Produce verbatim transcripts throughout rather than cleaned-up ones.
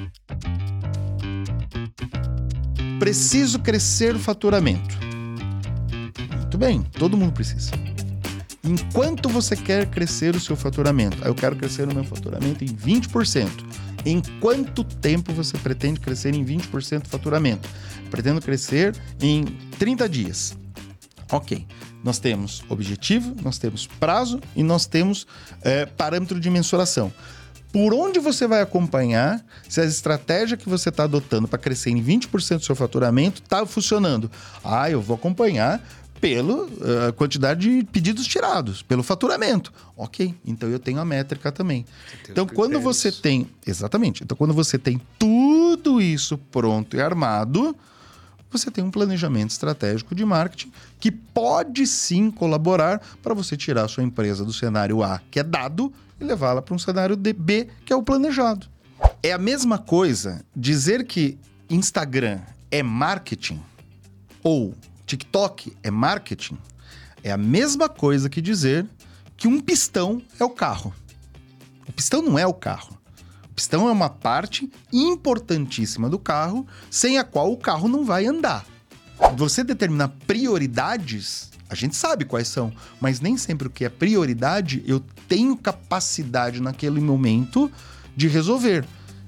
Preciso crescer o faturamento. Muito bem, todo mundo precisa. Enquanto você quer crescer o seu faturamento, eu quero crescer o meu faturamento em vinte por cento. Em quanto tempo você pretende crescer em vinte por cento do faturamento? Pretendo crescer em trinta dias. Ok, nós temos objetivo, nós temos prazo e nós temos é, parâmetro de mensuração. Por onde você vai acompanhar se a estratégia que você está adotando para crescer em vinte por cento do seu faturamento está funcionando? Ah, eu vou acompanhar pela uh, quantidade de pedidos tirados, pelo faturamento. Ok, então eu tenho a métrica também. Você então, quando você tem... Exatamente. Então, quando você tem tudo isso pronto e armado, você tem um planejamento estratégico de marketing que pode sim colaborar para você tirar a sua empresa do cenário A, que é dado, e levá-la para um cenário B, que é o planejado. É a mesma coisa dizer que Instagram é marketing ou TikTok é marketing, é a mesma coisa que dizer que um pistão é o carro. O pistão não é o carro. O pistão é uma parte importantíssima do carro, sem a qual o carro não vai andar. Você determinar prioridades, a gente sabe quais são, mas nem sempre o que é prioridade eu tenho capacidade naquele momento de resolver.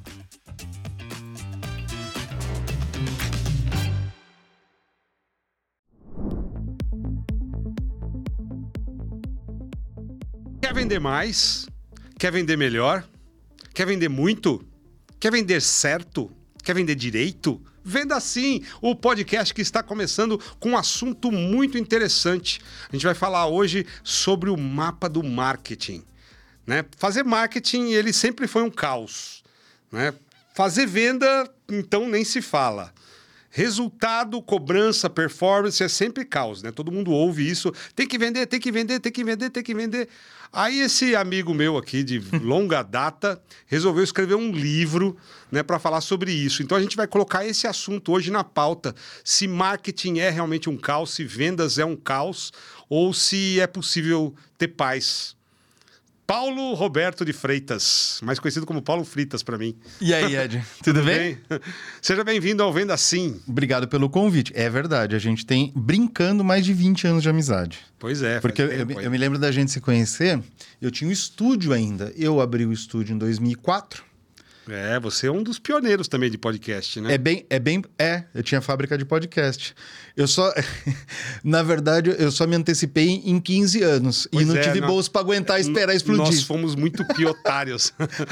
Quer vender mais? Quer vender melhor? Quer vender muito? Quer vender certo? Quer vender direito? Venda Sim, o podcast que está começando com um assunto muito interessante. A gente vai falar hoje sobre o mapa do marketing, né? Fazer marketing, ele sempre foi um caos, né? Fazer venda, então, nem se fala. Resultado, cobrança, performance é sempre caos, né? Todo mundo ouve isso. Tem que vender, tem que vender, tem que vender, tem que vender. Aí esse amigo meu aqui de longa data resolveu escrever um livro, né, para falar sobre isso. Então a gente vai colocar esse assunto hoje na pauta. Se marketing é realmente um caos, se vendas é um caos ou se é possível ter paz. Paulo Roberto de Freitas, mais conhecido como Paulo Fritas para mim. E aí, Ed? Tudo, Tudo bem? bem? Seja bem-vindo ao Venda Sim. Obrigado pelo convite. É verdade, a gente tem, brincando, mais de vinte anos de amizade. Pois é. Porque tempo, eu, eu me lembro da gente se conhecer, eu tinha um estúdio ainda. Eu abri o estúdio em dois mil e quatro. É, você é um dos pioneiros também de podcast, né? É bem, é bem, é, eu tinha fábrica de podcast. Eu só, na verdade, eu só me antecipei em quinze anos pois e não é, tive não, bolsa para aguentar esperar explodir. Nós fomos muito piotários.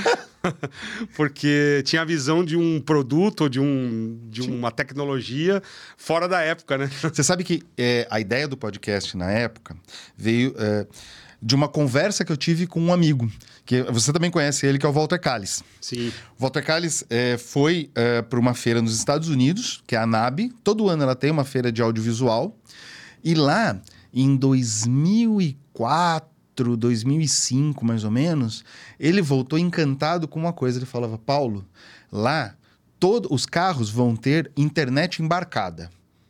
Porque tinha a visão de um produto, de, um, de uma tecnologia fora da época, né? Você sabe que é, a ideia do podcast na época veio... É, de uma conversa que eu tive com um amigo, que você também conhece ele, que é o Walter Calles. Sim. O Walter Calles é, foi é, para uma feira nos Estados Unidos, que é a NAB. Todo ano ela tem uma feira de audiovisual. E lá, em dois mil e quatro, dois mil e cinco, mais ou menos, ele voltou encantado com uma coisa. Ele falava, Paulo, lá todo, os carros vão ter internet embarcada.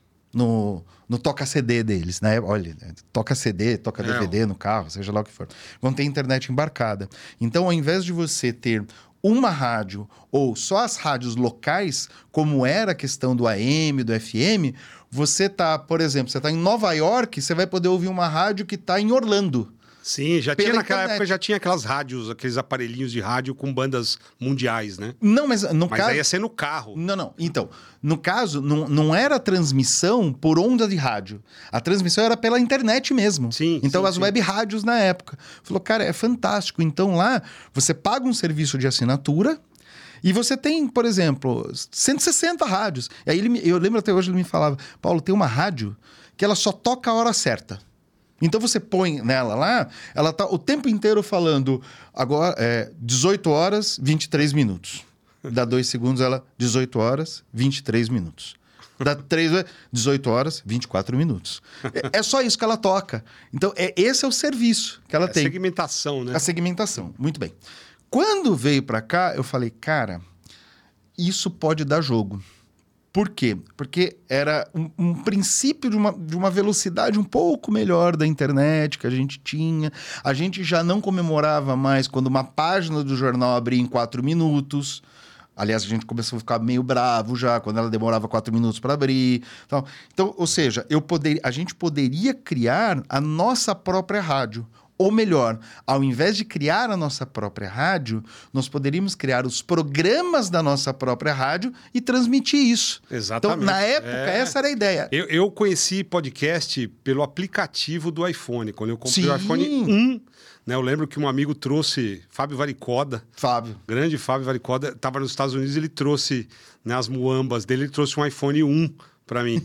No, no toca-C D deles, né? Olha, toca C D, toca D V D é. no carro, seja lá o que for. Vão ter internet embarcada. Então, ao invés de você ter uma rádio ou só as rádios locais, como era a questão do A M, do F M, você tá, por exemplo, você tá em Nova York, você vai poder ouvir uma rádio que tá em Orlando. Sim, já tinha naquela internet. época, já tinha aquelas rádios, aqueles aparelhinhos de rádio com bandas mundiais, né? Não, mas no mas caso... aí ia ser no carro. Não, não. Então, no caso, não, não era transmissão por onda de rádio. A transmissão era pela internet mesmo. Sim, Então, sim, as sim. web rádios na época. Falou, cara, é fantástico. Então, lá, você paga um serviço de assinatura e você tem, por exemplo, cento e sessenta rádios. E aí, ele, eu lembro até hoje, ele me falava, Paulo, tem uma rádio que ela só toca a hora certa. Então você põe nela lá, ela tá o tempo inteiro falando agora é dezoito horas, vinte e três minutos. Dá dois segundos, ela dezoito horas, vinte e três minutos. Dá três, dezoito horas, vinte e quatro minutos. É, é só isso que ela toca. Então, é, esse é o serviço que ela é tem. A segmentação, né? A segmentação. Muito bem. Quando veio para cá, eu falei, cara, isso pode dar jogo. Por quê? Porque era um, um princípio de uma, de uma velocidade um pouco melhor da internet que a gente tinha. A gente já não comemorava mais quando uma página do jornal abria em quatro minutos. Aliás, a gente começou a ficar meio bravo já, quando ela demorava quatro minutos para abrir. Então, então, ou seja, eu poder, a gente poderia criar a nossa própria rádio. Ou melhor, ao invés de criar a nossa própria rádio, nós poderíamos criar os programas da nossa própria rádio e transmitir isso. Exatamente. Então, na época, é. essa era a ideia. Eu, eu conheci podcast pelo aplicativo do iPhone. Quando eu comprei Sim. o iPhone um, né, eu lembro que um amigo trouxe, Fábio Varicoda, Fábio. grande Fábio Varicoda, estava nos Estados Unidos e ele trouxe, né, as muambas dele, ele trouxe um iPhone um para mim.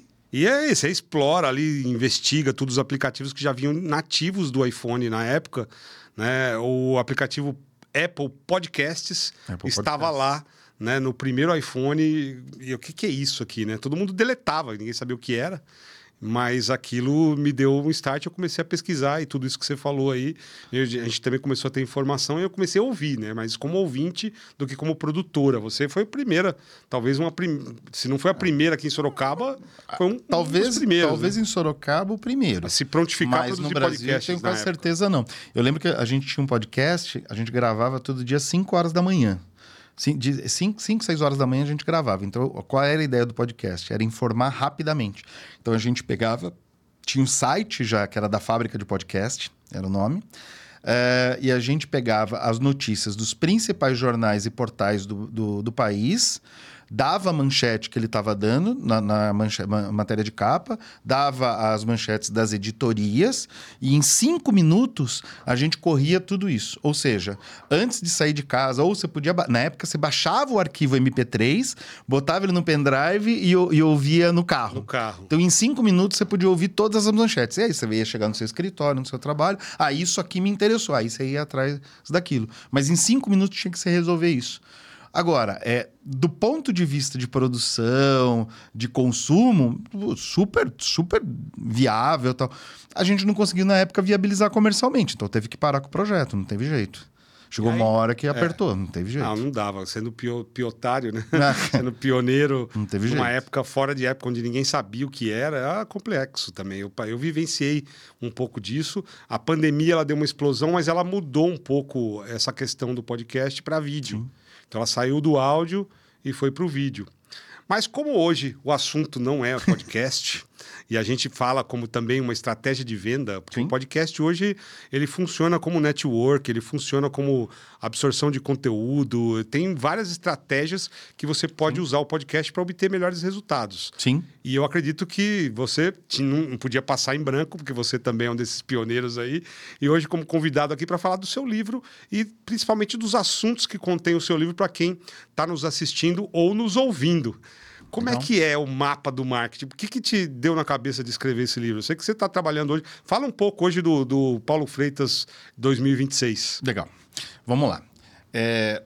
E é isso, você explora ali, investiga todos os aplicativos que já vinham nativos do iPhone na época, né? O aplicativo Apple Podcasts Apple estava Podcasts. lá, né, no primeiro iPhone. E o que, que é isso aqui, né? Todo mundo deletava, ninguém sabia o que era. Mas aquilo me deu um start, eu comecei a pesquisar e tudo isso que você falou aí. Eu, a gente também começou a ter informação e eu comecei a ouvir, né? Mas como ouvinte do que como produtora. Você foi a primeira, talvez uma... Prim... Se não foi a primeira aqui em Sorocaba, foi um, Talvez, um dos primeiros. talvez né? em Sorocaba o primeiro. A se prontificar a Mas no produzir Brasil, podcasts tenho na quase época. certeza não. Eu lembro que a gente tinha um podcast, a gente gravava todo dia cinco horas da manhã. cinco, seis horas da manhã a gente gravava. Então, qual era a ideia do podcast? Era informar rapidamente. Então, a gente pegava... Tinha um site já, que era da Fábrica de Podcast, era o nome. Uh, e a gente pegava as notícias dos principais jornais e portais do, do, do país... Dava a manchete que ele estava dando na, na manche, ma, matéria de capa, dava as manchetes das editorias e em cinco minutos a gente corria tudo isso. Ou seja, antes de sair de casa, ou você podia... Na época, você baixava o arquivo M P três, botava ele no pendrive e, e ouvia no carro. No carro. Então, em cinco minutos, você podia ouvir todas as manchetes. E aí, você ia chegar no seu escritório, no seu trabalho. Ah, isso aqui me interessou. Aí, você ia atrás daquilo. Mas em cinco minutos, tinha que se resolver isso. Agora, é, do ponto de vista de produção, de consumo, super, super viável e tal. A gente não conseguiu, na época, viabilizar comercialmente. Então, teve que parar com o projeto, não teve jeito. Chegou aí, uma hora que apertou, é. não teve jeito. Não, não dava. Sendo pio, piotário, né? Sendo pioneiro não teve numa jeito. época fora de época, onde ninguém sabia o que era, era complexo também. Eu, eu vivenciei um pouco disso. A pandemia, ela deu uma explosão, mas ela mudou um pouco essa questão do podcast para vídeo. Sim. Então, ela saiu do áudio e foi para o vídeo. Mas como hoje o assunto não é podcast... E a gente fala como também uma estratégia de venda, porque Sim. o podcast hoje ele funciona como network, ele funciona como absorção de conteúdo, tem várias estratégias que você pode Sim. usar o podcast para obter melhores resultados. Sim. E eu acredito que você não podia passar em branco, porque você também é um desses pioneiros aí, e hoje como convidado aqui para falar do seu livro e principalmente dos assuntos que contém o seu livro para quem está nos assistindo ou nos ouvindo. Como Não. é que é o mapa do marketing? O que, que te deu na cabeça de escrever esse livro? Eu sei que você está trabalhando hoje. Fala um pouco hoje do, do Paulo Freitas dois mil e vinte e seis. Legal. Vamos lá. É...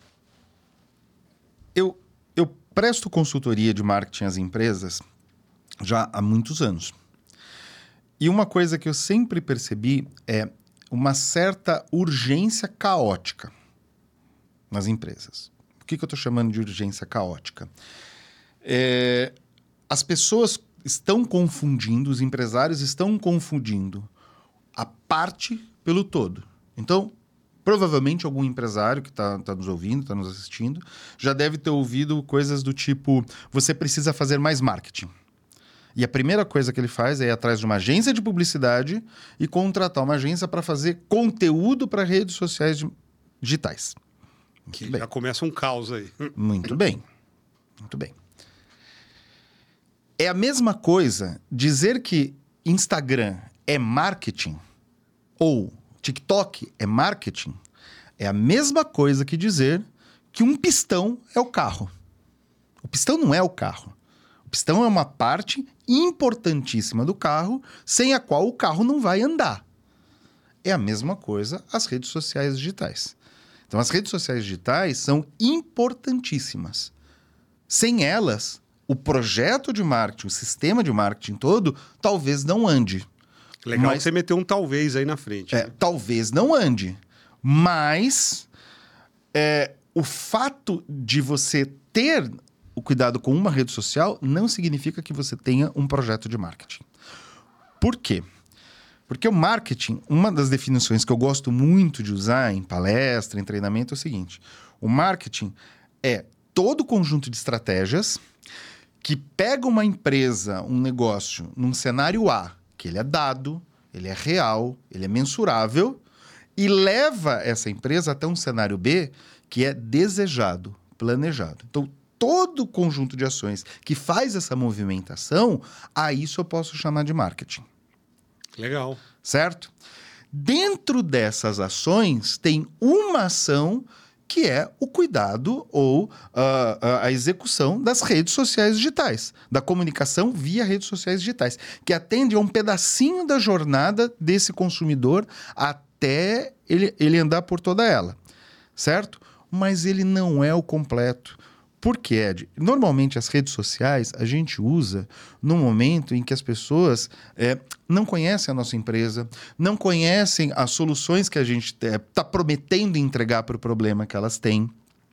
Eu, eu presto consultoria de marketing às empresas já há muitos anos. E uma coisa que eu sempre percebi é uma certa urgência caótica nas empresas. O que, que eu estou chamando de urgência caótica? É, as pessoas estão confundindo, os empresários estão confundindo a parte pelo todo. Então, provavelmente algum empresário que está tá nos ouvindo, está nos assistindo, já deve ter ouvido coisas do tipo, você precisa fazer mais marketing. E a primeira coisa que ele faz é ir atrás de uma agência de publicidade e contratar uma agência para fazer conteúdo para redes sociais digitais. Muito que bem. Já começa um caos aí. Muito bem. Muito bem. É a mesma coisa dizer que Instagram é marketing ou TikTok é marketing. É a mesma coisa que dizer que um pistão é o carro. O pistão não é o carro. O pistão é uma parte importantíssima do carro, sem a qual o carro não vai andar. É a mesma coisa as redes sociais digitais. Então, as redes sociais digitais são importantíssimas. Sem elas, o projeto de marketing, o sistema de marketing todo, talvez não ande. Legal mas, que você meteu um talvez aí na frente. É, né? Talvez não ande. Mas é, o fato de você ter o cuidado com uma rede social não significa que você tenha um projeto de marketing. Por quê? Porque o marketing, uma das definições que eu gosto muito de usar em palestra, em treinamento, é o seguinte. O marketing é todo conjunto de estratégias que pega uma empresa, um negócio, num cenário A, que ele é dado, ele é real, ele é mensurável, e leva essa empresa até um cenário B, que é desejado, planejado. Então, todo conjunto de ações que faz essa movimentação, a isso eu posso chamar de marketing. Legal. Certo? Dentro dessas ações, tem uma ação que é o cuidado ou uh, uh, a execução das redes sociais digitais, da comunicação via redes sociais digitais, que atende a um pedacinho da jornada desse consumidor até ele, ele andar por toda ela, certo? Mas ele não é o completo. Por quê, Ed? Normalmente as redes sociais a gente usa no momento em que as pessoas é, não conhecem a nossa empresa, não conhecem as soluções que a gente está prometendo entregar para o problema que elas têm.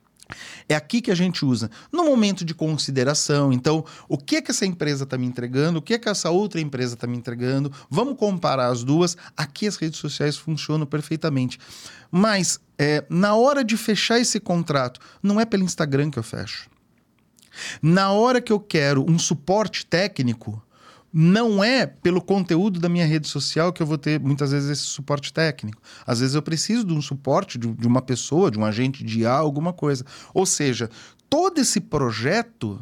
É aqui que a gente usa, no momento de consideração. Então, o que, que essa empresa está me entregando, o que, que essa outra empresa está me entregando, vamos comparar as duas. Aqui as redes sociais funcionam perfeitamente. Mas, é, na hora de fechar esse contrato, não é pelo Instagram que eu fecho. Na hora que eu quero um suporte técnico, não é pelo conteúdo da minha rede social que eu vou ter, muitas vezes, esse suporte técnico. Às vezes eu preciso de um suporte de, de uma pessoa, de um agente de I A, alguma coisa. Ou seja, todo esse projeto,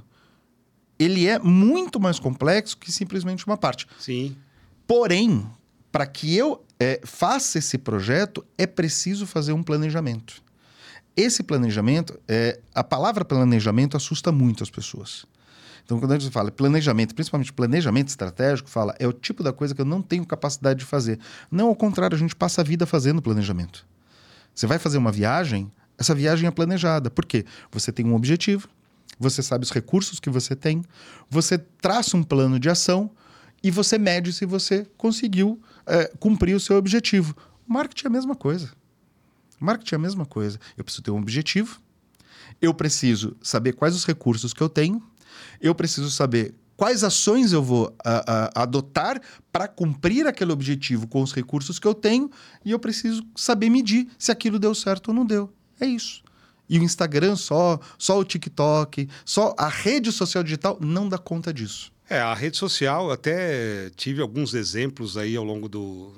ele é muito mais complexo que simplesmente uma parte. Sim. Porém, para que eu é, faça esse projeto, é preciso fazer um planejamento. Esse planejamento, é, a palavra planejamento assusta muito as pessoas. Então, quando a gente fala planejamento, principalmente planejamento estratégico, fala, é o tipo da coisa que eu não tenho capacidade de fazer. Não, ao contrário, a gente passa a vida fazendo planejamento. Você vai fazer uma viagem, essa viagem é planejada. Por quê? Você tem um objetivo, você sabe os recursos que você tem, você traça um plano de ação e você mede se você conseguiu é, cumprir o seu objetivo. O marketing é a mesma coisa. O marketing é a mesma coisa. Eu preciso ter um objetivo, eu preciso saber quais os recursos que eu tenho, eu preciso saber quais ações eu vou a, a, adotar para cumprir aquele objetivo com os recursos que eu tenho e eu preciso saber medir se aquilo deu certo ou não deu. É isso. E o Instagram só, só o TikTok, só a rede social digital não dá conta disso. É, a rede social, até tive alguns exemplos aí ao longo do,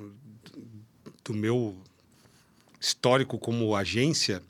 do meu histórico como agência,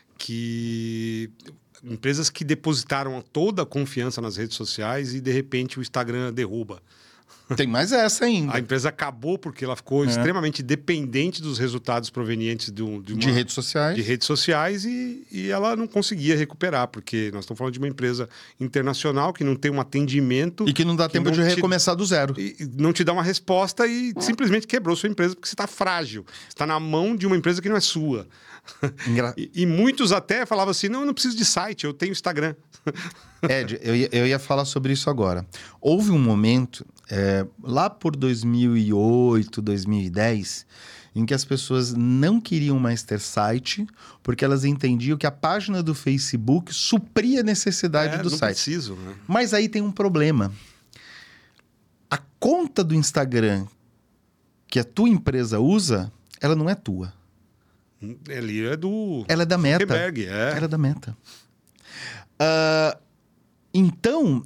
que empresas que depositaram toda a confiança nas redes sociais e, de repente, o Instagram derruba. Tem mais essa ainda. A empresa acabou porque ela ficou é. extremamente dependente dos resultados provenientes de, um, de, uma, de redes sociais, de redes sociais e, e ela não conseguia recuperar, porque nós estamos falando de uma empresa internacional que não tem um atendimento... E que não dá que tempo não de te, recomeçar do zero. E não te dá uma resposta e simplesmente quebrou sua empresa porque você está frágil. Você está na mão de uma empresa que não é sua. Engra... E, e muitos até falavam assim, não, eu não preciso de site, eu tenho Instagram. Ed, eu ia, eu ia falar sobre isso agora. Houve um momento, é, lá por dois mil e oito, dois mil e dez, em que as pessoas não queriam mais ter site, porque elas entendiam que a página do Facebook supria a necessidade é, do não site. Preciso, né? Mas aí tem um problema. A conta do Instagram que a tua empresa usa, ela não é tua. Ali é do... Ela é da Meta. Zuckerberg, é. Ela é da Meta. Uh, então,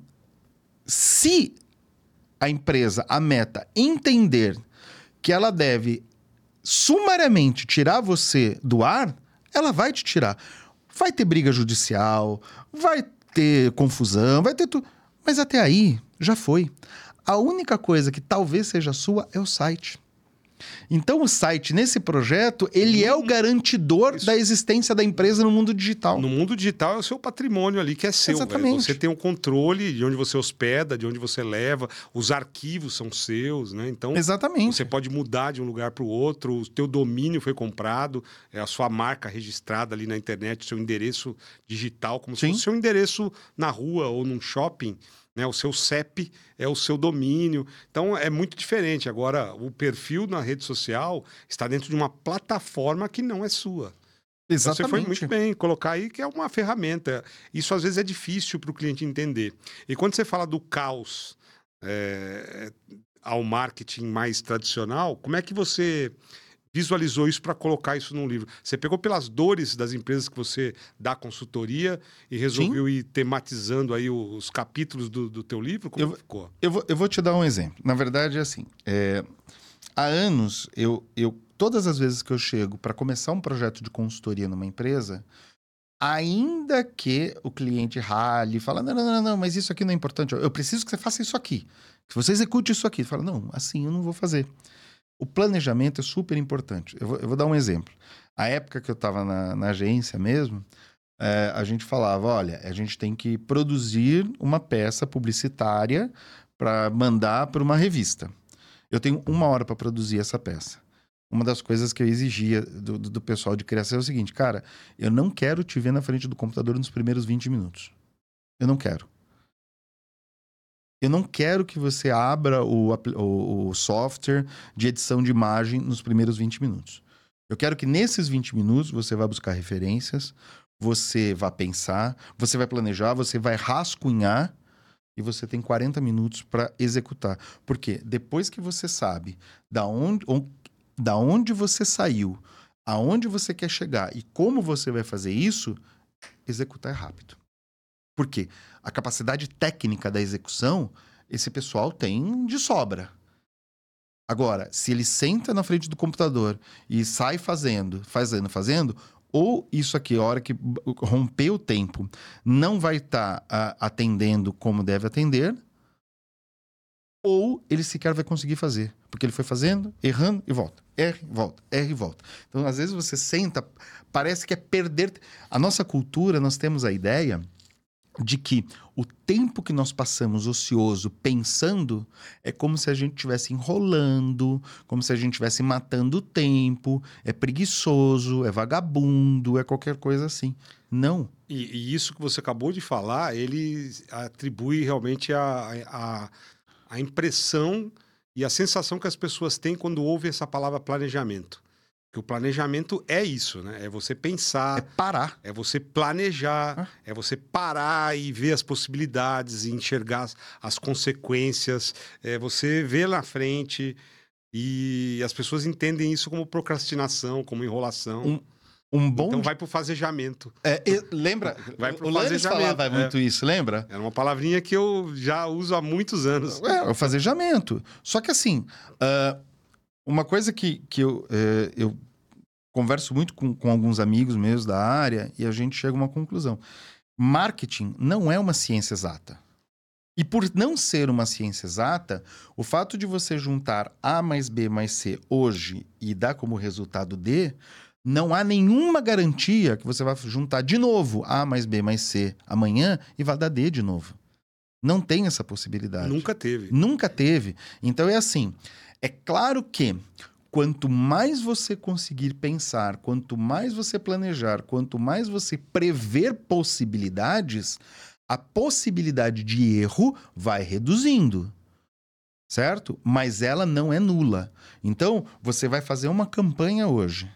se a empresa, a Meta, entender que ela deve sumariamente tirar você do ar, ela vai te tirar. Vai ter briga judicial, vai ter confusão, vai ter tudo. Mas até aí, já foi. A única coisa que talvez seja sua é o site. Então o site, nesse projeto, ele hum, é o garantidor isso. da existência da empresa no mundo digital. No mundo digital é o seu patrimônio ali que é seu. Exatamente. Você tem o um controle de onde você hospeda, de onde você leva, os arquivos são seus, né? Então, exatamente. Você pode mudar de um lugar para o outro, o teu domínio foi comprado, é a sua marca registrada ali na internet, o seu endereço digital, como Sim. se fosse o seu endereço na rua ou num shopping. Né? O seu C E P é o seu domínio. Então, é muito diferente. Agora, o perfil na rede social está dentro de uma plataforma que não é sua. Exatamente. Então, você foi muito bem colocar aí que é uma ferramenta. Isso, às vezes, é difícil para o cliente entender. E quando você fala do caos é, ao marketing mais tradicional, como é que você visualizou isso para colocar isso num livro? Você pegou pelas dores das empresas que você dá consultoria e resolveu Sim. ir tematizando aí os capítulos do, do teu livro? Como eu, ficou? Eu vou, eu vou te dar um exemplo. Na verdade, é assim, é, há anos, eu, eu, todas as vezes que eu chego para começar um projeto de consultoria numa empresa, ainda que o cliente rale, fala, não, não, não, não, mas isso aqui não é importante, eu preciso que você faça isso aqui, que você execute isso aqui. Fala, não, assim eu não vou fazer. O planejamento é super importante. Eu vou, eu vou dar um exemplo. A época que eu estava na, na agência mesmo, é, a gente falava, olha, a gente tem que produzir uma peça publicitária para mandar para uma revista. Eu tenho uma hora para produzir essa peça. Uma das coisas que eu exigia do, do, do pessoal de criação é o seguinte, cara, eu não quero te ver na frente do computador nos primeiros vinte minutos. Eu não quero. Eu não quero que você abra o, o, o software de edição de imagem nos primeiros vinte minutos. Eu quero que nesses vinte minutos você vá buscar referências, você vai pensar, você vai planejar, você vai rascunhar e você tem quarenta minutos para executar. Porque depois que você sabe da onde, onde, da onde você saiu, aonde você quer chegar e como você vai fazer isso, executar é rápido. Por quê? A capacidade técnica da execução, esse pessoal tem de sobra. Agora, se ele senta na frente do computador e sai fazendo, fazendo, fazendo, ou isso aqui, a hora que romper o tempo, não vai estar tá, atendendo como deve atender, ou ele sequer vai conseguir fazer. Porque ele foi fazendo, errando e volta. Erra e volta, erra e volta. Então, às vezes você senta, parece que é perder... A nossa cultura, nós temos a ideia de que o tempo que nós passamos ocioso pensando é como se a gente estivesse enrolando, como se a gente estivesse matando o tempo, é preguiçoso, é vagabundo, é qualquer coisa assim. Não. E, e isso que você acabou de falar, ele atribui realmente a, a, a impressão e a sensação que as pessoas têm quando ouvem essa palavra planejamento. Que o planejamento é isso, né? É você pensar... É parar. É você planejar, ah. é você parar e ver as possibilidades e enxergar as, as consequências. É você ver na frente e as pessoas entendem isso como procrastinação, como enrolação. Um, um bom... Então vai pro fazejamento. É, lembra? Vai pro o Lannis falava muito é. isso, lembra? Era uma palavrinha que eu já uso há muitos anos. É, o fazejamento. Só que assim... Uh... Uma coisa que, que eu, é, eu converso muito com, com alguns amigos meus da área e a gente chega a uma conclusão. Marketing não é uma ciência exata. E por não ser uma ciência exata, o fato de você juntar A mais B mais C hoje e dar como resultado D, não há nenhuma garantia que você vai juntar de novo A mais B mais C amanhã e vai dar D de novo. Não tem essa possibilidade. Nunca teve. Nunca teve. Então é assim... É claro que quanto mais você conseguir pensar, quanto mais você planejar, quanto mais você prever possibilidades, a possibilidade de erro vai reduzindo, certo? Mas ela não é nula. Então, você vai fazer uma campanha hoje.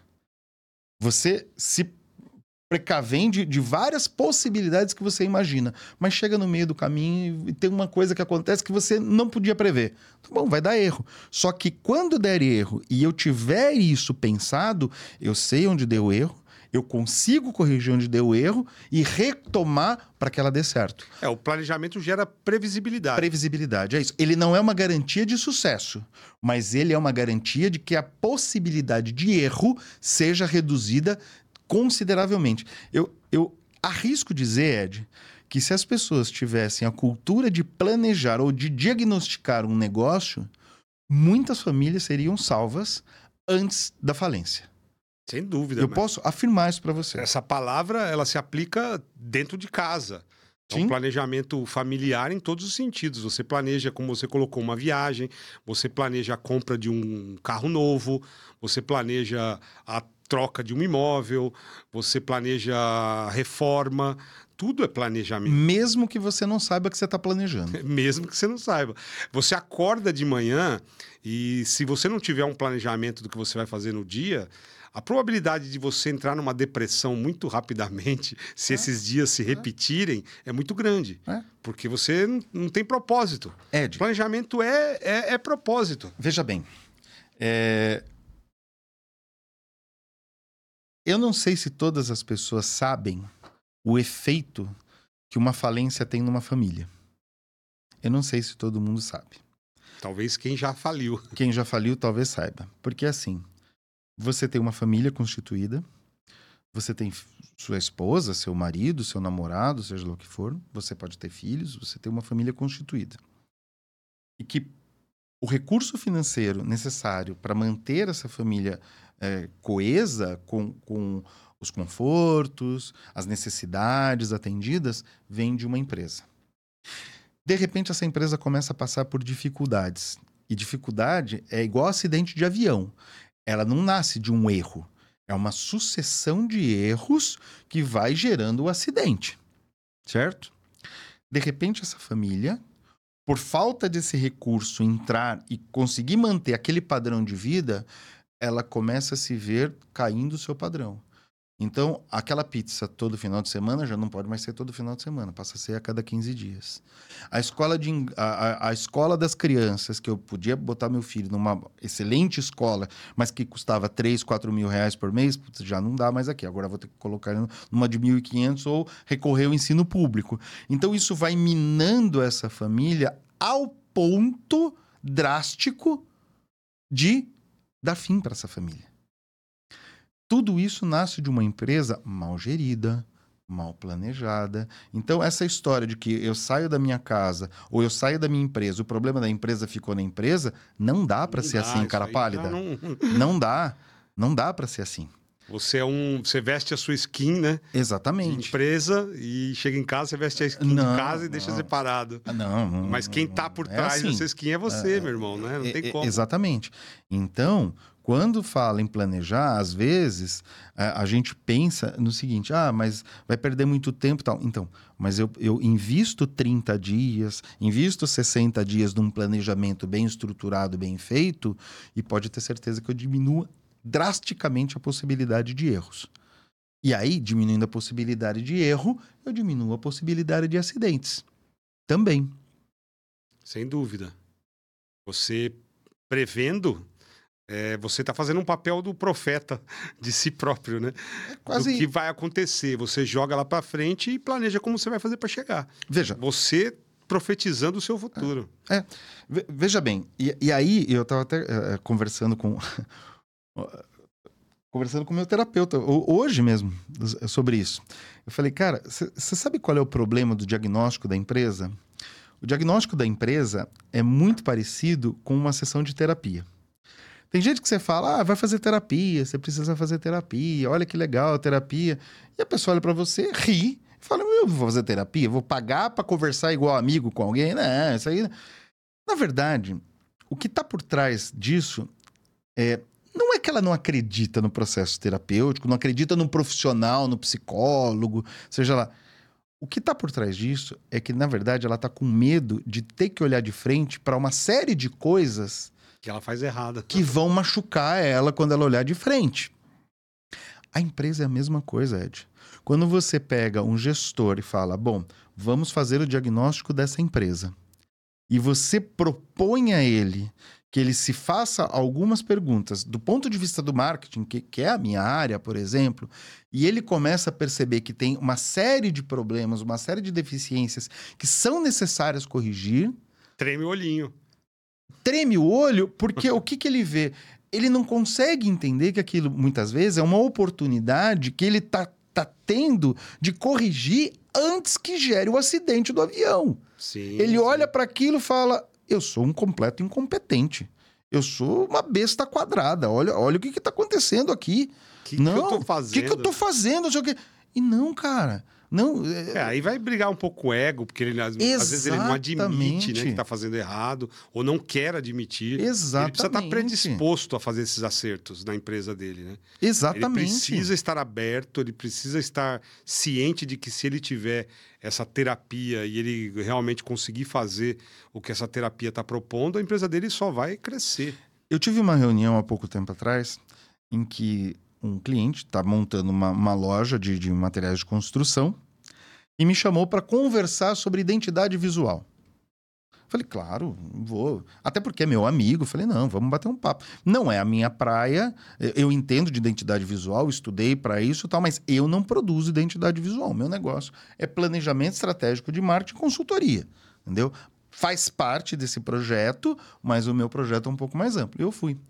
Você se precavém de, de várias possibilidades que você imagina, mas chega no meio do caminho e tem uma coisa que acontece que você não podia prever. Tá bom, vai dar erro. Só que quando der erro e eu tiver isso pensado, eu sei onde deu erro, eu consigo corrigir onde deu erro e retomar para que ela dê certo. É, o planejamento gera previsibilidade. Previsibilidade, é isso. Ele não é uma garantia de sucesso, mas ele é uma garantia de que a possibilidade de erro seja reduzida consideravelmente. Eu, eu arrisco dizer, Ed, que se as pessoas tivessem a cultura de planejar ou de diagnosticar um negócio, muitas famílias seriam salvas antes da falência. Sem dúvida. Eu posso afirmar isso para você. Essa palavra, ela se aplica dentro de casa. É um planejamento familiar em todos os sentidos. Você planeja, como você colocou, uma viagem, você planeja a compra de um carro novo, você planeja a troca de um imóvel, você planeja a reforma, tudo é planejamento. Mesmo que você não saiba que você está planejando. Mesmo que você não saiba. Você acorda de manhã e se você não tiver um planejamento do que você vai fazer no dia, a probabilidade de você entrar numa depressão muito rapidamente, se é. esses dias se repetirem, é muito grande. É. Porque você não, não tem propósito. Ed, planejamento é, é, é propósito. Veja bem, é... Eu não sei se todas as pessoas sabem o efeito que uma falência tem numa família. Eu não sei se todo mundo sabe. Talvez quem já faliu. Quem já faliu talvez saiba. Porque assim, você tem uma família constituída, você tem sua esposa, seu marido, seu namorado, seja lá o que for, você pode ter filhos, você tem uma família constituída. E que o recurso financeiro necessário para manter essa família é, coesa, com, com os confortos, as necessidades atendidas, vem de uma empresa. De repente, essa empresa começa a passar por dificuldades. E dificuldade é igual acidente de avião. Ela não nasce de um erro. É uma sucessão de erros que vai gerando o acidente. Certo? De repente, essa família, por falta desse recurso entrar e conseguir manter aquele padrão de vida, ela começa a se ver caindo o seu padrão. Então, aquela pizza todo final de semana já não pode mais ser todo final de semana, passa a ser a cada quinze dias. A escola, de, a, a, a escola das crianças, que eu podia botar meu filho numa excelente escola, mas que custava três, quatro mil reais por mês, já não dá mais aqui. Agora vou ter que colocar numa de mil e quinhentos ou recorrer ao ensino público. Então, isso vai minando essa família ao ponto drástico de dar fim para essa família. Tudo isso nasce de uma empresa mal gerida, mal planejada. Então, essa história de que eu saio da minha casa ou eu saio da minha empresa, o problema da empresa ficou na empresa, não dá para ser dá, assim, cara pálida. Não... não dá. Não dá para ser assim. Você é um, você veste a sua skin, né? Exatamente. De empresa e chega em casa, você veste a skin não, de casa e não. deixa separado. Não, não. Mas quem tá por é trás assim. dessa skin é você, É, meu irmão, né? Não é, tem como. Exatamente. Então, quando fala em planejar, às vezes a, a gente pensa no seguinte: ah, mas vai perder muito tempo e tal. Então, mas eu, eu invisto trinta dias, invisto sessenta dias num planejamento bem estruturado, bem feito, e pode ter certeza que eu diminua drasticamente a possibilidade de erros. E aí, diminuindo a possibilidade de erro, eu diminuo a possibilidade de acidentes. Também. Sem dúvida. Você prevendo, é, você está fazendo um papel do profeta de si próprio, né? É quase... Do que vai acontecer. Você joga lá para frente e planeja como você vai fazer para chegar. Veja. Você profetizando o seu futuro. É. é. Veja bem, e, e aí eu estava até é, conversando com... conversando com o meu terapeuta, hoje mesmo, sobre isso. Eu falei, cara, você sabe qual é o problema do diagnóstico da empresa? O diagnóstico da empresa é muito parecido com uma sessão de terapia. Tem gente que você fala, ah, vai fazer terapia, você precisa fazer terapia, olha que legal a terapia. E a pessoa olha pra você, ri, e fala, eu vou fazer terapia, vou pagar pra conversar igual amigo com alguém? Não, isso aí... Na verdade, o que tá por trás disso é... Não é que ela não acredita no processo terapêutico, não acredita no profissional, no psicólogo, seja lá. O que está por trás disso é que, na verdade, ela está com medo de ter que olhar de frente para uma série de coisas... Que ela faz errada. Que vão machucar ela quando ela olhar de frente. A empresa é a mesma coisa, Ed. Quando você pega um gestor e fala, bom, vamos fazer o diagnóstico dessa empresa. E você propõe a ele... que ele se faça algumas perguntas do ponto de vista do marketing, que, que é a minha área, por exemplo, e ele começa a perceber que tem uma série de problemas, uma série de deficiências que são necessárias corrigir. Treme o olhinho. Treme o olho, porque o que, que ele vê? Ele não consegue entender que aquilo, muitas vezes, é uma oportunidade que ele está tá tendo de corrigir antes que gere o acidente do avião. Sim, ele sim. olha para aquilo e fala... Eu sou um completo incompetente. Eu sou uma besta quadrada. Olha, olha o que está acontecendo aqui. O que, que eu tô fazendo? O que, que eu tô fazendo? Não sei o quê. E não, cara. Não, é... É, aí vai brigar um pouco com o ego, porque ele, às vezes ele não admite, né, que está fazendo errado, ou não quer admitir. Exatamente. Ele precisa estar predisposto a fazer esses acertos na empresa dele, né? Exatamente. Ele precisa estar aberto, ele precisa estar ciente de que se ele tiver essa terapia e ele realmente conseguir fazer o que essa terapia está propondo, a empresa dele só vai crescer. Eu tive uma reunião há pouco tempo atrás em que um cliente está montando uma, uma loja de, de materiais de construção e me chamou para conversar sobre identidade visual. Falei, claro, vou. Até porque é meu amigo. Falei, não, vamos bater um papo. Não é a minha praia. Eu entendo de identidade visual, estudei para isso e tal, mas eu não produzo identidade visual. Meu negócio é planejamento estratégico de marketing e consultoria. Entendeu? Faz parte desse projeto, mas o meu projeto é um pouco mais amplo. Eu fui.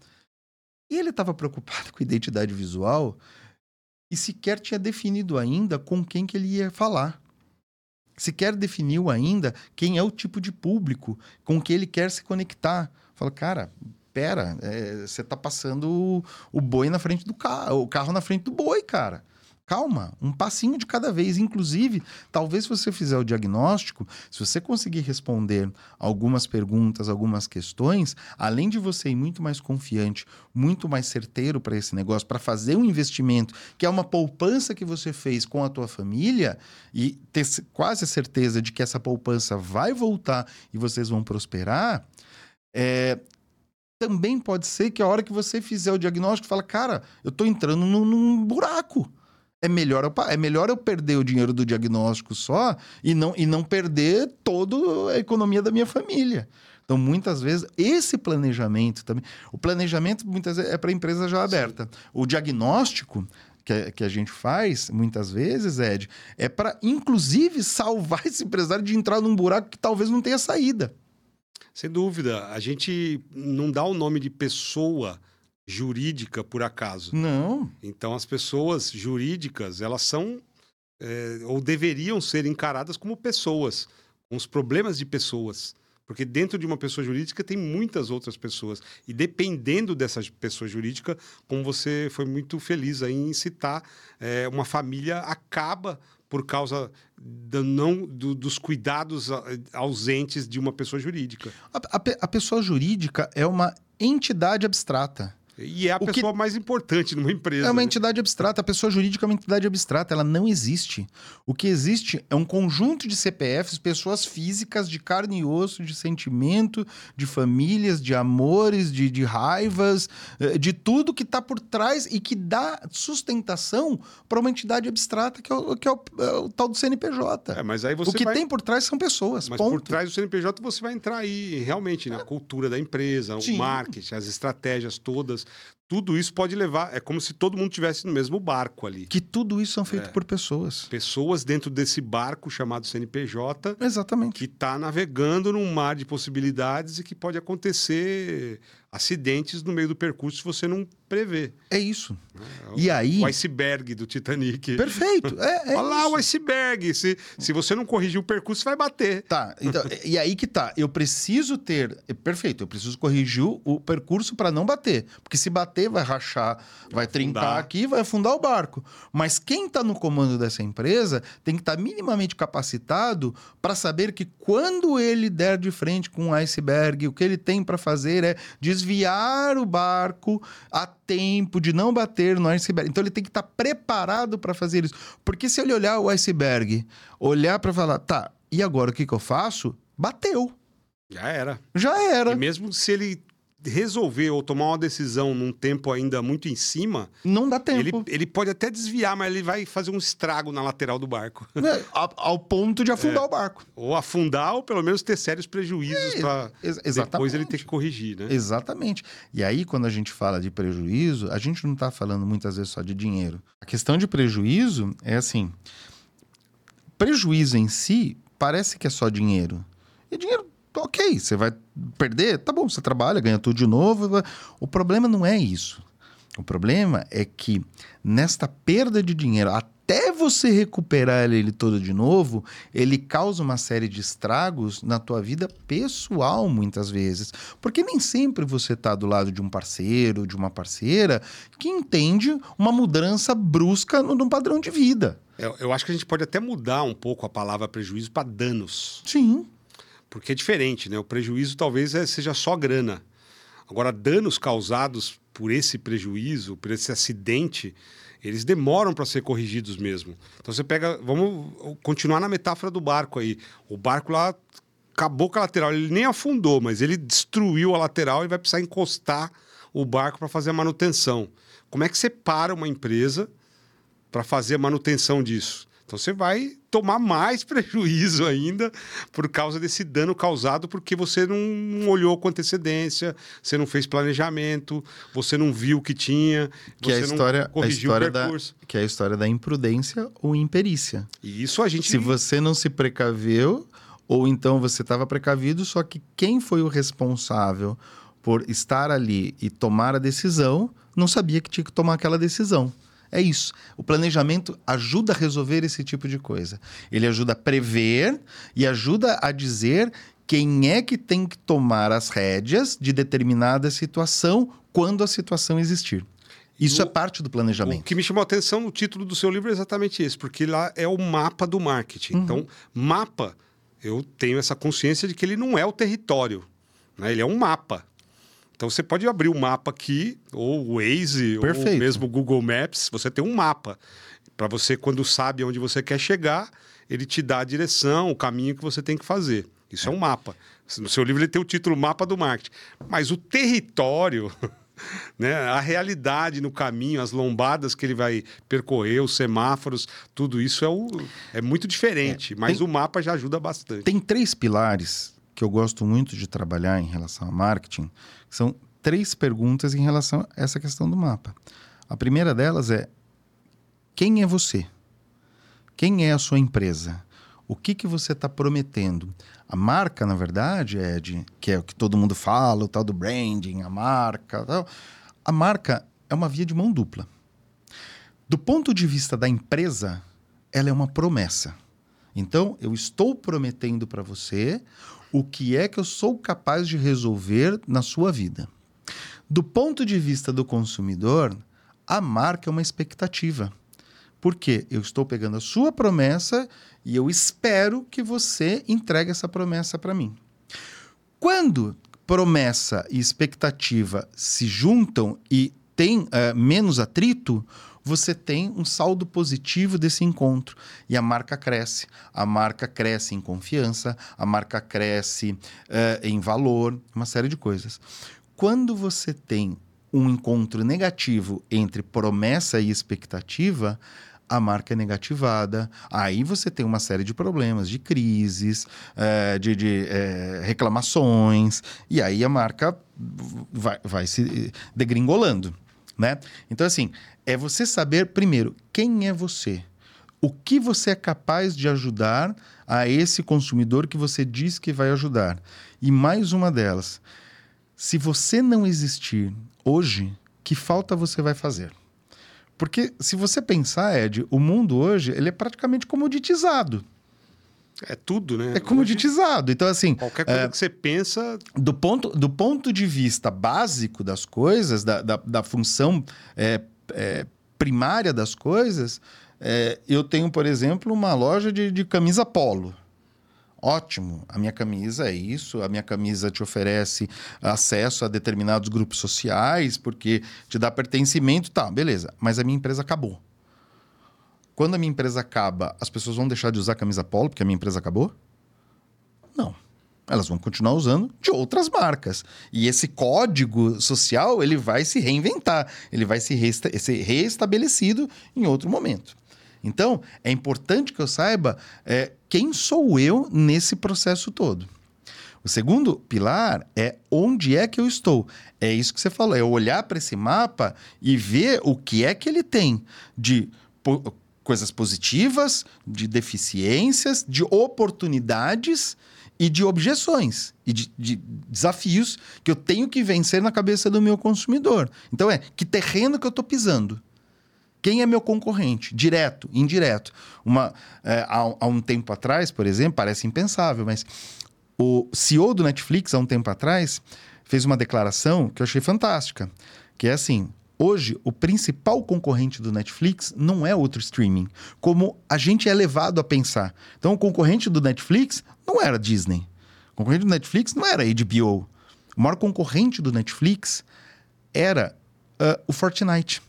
E ele estava preocupado com identidade visual e sequer tinha definido ainda com quem que ele ia falar. Sequer definiu ainda quem é o tipo de público com que ele quer se conectar. Fala, cara, pera, é, você tá passando o, o boi na frente do carro, o carro na frente do boi, cara. Calma, um passinho de cada vez. Inclusive, talvez se você fizer o diagnóstico, se você conseguir responder algumas perguntas, algumas questões, além de você ir muito mais confiante, muito mais certeiro para esse negócio, para fazer um investimento, que é uma poupança que você fez com a tua família, e ter quase a certeza de que essa poupança vai voltar e vocês vão prosperar, é... também pode ser que a hora que você fizer o diagnóstico, fala, cara, eu estou entrando num, num buraco. É melhor, eu, é melhor eu perder o dinheiro do diagnóstico só e não, e não perder toda a economia da minha família. Então, muitas vezes, esse planejamento também... O planejamento, muitas vezes, é para a empresa já aberta. Sim. O diagnóstico que, que a gente faz, muitas vezes, Ed, é para, inclusive, salvar esse empresário de entrar num buraco que talvez não tenha saída. Sem dúvida. A gente não dá o nome de pessoa jurídica por acaso. Não. Então, as pessoas jurídicas, elas são é, ou deveriam ser encaradas como pessoas, com os problemas de pessoas. Porque dentro de uma pessoa jurídica tem muitas outras pessoas. E dependendo dessa pessoa jurídica, como você foi muito feliz aí em citar, é, uma família acaba por causa do, não, do, dos cuidados ausentes de uma pessoa jurídica. A, a, a pessoa jurídica é uma entidade abstrata. E é a o pessoa que... mais importante numa empresa. É uma né? entidade abstrata. A pessoa jurídica é uma entidade abstrata. Ela não existe. O que existe é um conjunto de C P Fs, pessoas físicas de carne e osso, de sentimento, de famílias, de amores, de, de raivas, de tudo que está por trás e que dá sustentação para uma entidade abstrata que é o, que é o, é o tal do C N P J. É, mas aí você o que vai... tem por trás são pessoas. Mas ponto. por trás do C N P J você vai entrar aí realmente na cultura da empresa, Sim. o marketing, as estratégias todas. Tudo isso pode levar... É como se todo mundo estivesse no mesmo barco ali. Que tudo isso são feitos é. por pessoas. Pessoas dentro desse barco chamado C N P J. Exatamente. Que está navegando num mar de possibilidades e que pode acontecer acidentes no meio do percurso se você não prevê. É isso. É, e o, aí... O iceberg do Titanic. Perfeito. É, é Olha lá isso. o iceberg. Se, se você não corrigir o percurso, vai bater. Tá. Então, e aí que tá. Eu preciso ter... Perfeito. Eu preciso corrigir o percurso para não bater. Porque se bater, vai rachar, vai, vai trincar aqui, vai afundar o barco. Mas quem está no comando dessa empresa tem que estar tá minimamente capacitado para saber que quando ele der de frente com um iceberg, o que ele tem para fazer é desviar o barco a tempo de não bater no iceberg. Então ele tem que estar tá preparado para fazer isso. Porque se ele olhar o iceberg, olhar para falar, tá, e agora o que, que eu faço? Bateu. Já era. Já era. E mesmo se ele resolver ou tomar uma decisão num tempo ainda muito em cima... Não dá tempo. Ele, ele pode até desviar, mas ele vai fazer um estrago na lateral do barco. É, ao, ao ponto de afundar é. o barco. Ou afundar, ou pelo menos ter sérios prejuízos é, para depois ele ter que corrigir, né? Exatamente. E aí, quando a gente fala de prejuízo, a gente não está falando muitas vezes só de dinheiro. A questão de prejuízo é assim... Prejuízo em si parece que é só dinheiro. E dinheiro... Ok, você vai perder, tá bom, você trabalha, ganha tudo de novo. O problema não é isso. O problema é que nesta perda de dinheiro, até você recuperar ele todo de novo, ele causa uma série de estragos na tua vida pessoal, muitas vezes. Porque nem sempre você está do lado de um parceiro, de uma parceira, que entende uma mudança brusca no, no padrão de vida. Eu, eu acho que a gente pode até mudar um pouco a palavra prejuízo para danos. Sim. Porque é diferente, né? O prejuízo talvez seja só grana. Agora, danos causados por esse prejuízo, por esse acidente, eles demoram para ser corrigidos mesmo. Então você pega... Vamos continuar na metáfora do barco aí. O barco lá acabou com a lateral. Ele nem afundou, mas ele destruiu a lateral e vai precisar encostar o barco para fazer a manutenção. Como é que você para uma empresa para fazer a manutenção disso? Então você vai tomar mais prejuízo ainda por causa desse dano causado porque você não, não olhou com antecedência, você não fez planejamento, você não viu o que tinha, que você é a história, não corrigiu a história o percurso. Da, que é a história da imprudência ou imperícia. E isso a gente... Se você não se precaveu, ou então você estava precavido, só que quem foi o responsável por estar ali e tomar a decisão, não sabia que tinha que tomar aquela decisão. É isso. O planejamento ajuda a resolver esse tipo de coisa. Ele ajuda a prever e ajuda a dizer quem é que tem que tomar as rédeas de determinada situação quando a situação existir. Isso o, é parte do planejamento. O que me chamou a atenção no título do seu livro é exatamente isso, porque lá é o mapa do marketing. Uhum. Então, mapa, eu tenho essa consciência de que ele não é o território, né? Ele é um mapa. Então, você pode abrir o mapa aqui, ou o Waze, Perfeito. ou mesmo o Google Maps, você tem um mapa. Para você, quando sabe onde você quer chegar, ele te dá a direção, o caminho que você tem que fazer. Isso é, é um mapa. No seu livro ele tem o título Mapa do Marketing. Mas o território, né, a realidade no caminho, as lombadas que ele vai percorrer, os semáforos, tudo isso é, o, é muito diferente. É, mas tem, o mapa já ajuda bastante. Tem três pilares que eu gosto muito de trabalhar em relação ao marketing. São três perguntas em relação a essa questão do mapa. A primeira delas é: quem é você? Quem é a sua empresa? O que, que você está prometendo? A marca, na verdade, Ed, que é o que todo mundo fala, o tal do branding, a marca, tal. A marca é uma via de mão dupla. Do ponto de vista da empresa, ela é uma promessa. Então, eu estou prometendo para você o que é que eu sou capaz de resolver na sua vida. Do ponto de vista do consumidor, a marca é uma expectativa. Por quê? Eu estou pegando a sua promessa e eu espero que você entregue essa promessa para mim. Quando promessa e expectativa se juntam e tem uh, menos atrito, você tem um saldo positivo desse encontro. E a marca cresce. A marca cresce em confiança, a marca cresce uh, em valor, uma série de coisas. Quando você tem um encontro negativo entre promessa e expectativa, a marca é negativada. Aí você tem uma série de problemas, de crises, uh, de, de uh, reclamações, e aí a marca vai, vai se degringolando, né? Então, assim, é você saber, primeiro, quem é você? O que você é capaz de ajudar a esse consumidor que você diz que vai ajudar? E mais uma delas, se você não existir hoje, que falta você vai fazer? Porque se você pensar, Ed, o mundo hoje ele é praticamente comoditizado. É tudo, né? É comoditizado. Então, assim... Qualquer coisa é, que você pensa... Do ponto, do ponto de vista básico das coisas, da, da, da função é, é, primária das coisas, é, eu tenho, por exemplo, uma loja de, de camisa polo. Ótimo, a minha camisa é isso, a minha camisa te oferece acesso a determinados grupos sociais, porque te dá pertencimento, tá, beleza, mas a minha empresa acabou. Quando a minha empresa acaba, as pessoas vão deixar de usar camisa polo porque a minha empresa acabou? Não. Elas vão continuar usando de outras marcas. E esse código social, ele vai se reinventar, ele vai se resta- ser reestabelecido em outro momento. Então, é importante que eu saiba é, quem sou eu nesse processo todo. O segundo pilar é onde é que eu estou. É isso que você falou, é olhar para esse mapa e ver o que é que ele tem de po- coisas positivas, de deficiências, de oportunidades e de objeções e de, de desafios que eu tenho que vencer na cabeça do meu consumidor. Então, é que terreno que eu estou pisando? Quem é meu concorrente? Direto, indireto. Uma, é, há, há um tempo atrás, por exemplo, parece impensável, mas o C E O do Netflix, há um tempo atrás, fez uma declaração que eu achei fantástica, que é assim: hoje, o principal concorrente do Netflix não é outro streaming, como a gente é levado a pensar. Então, o concorrente do Netflix não era Disney. O concorrente do Netflix não era H B O. O maior concorrente do Netflix era uh, o Fortnite.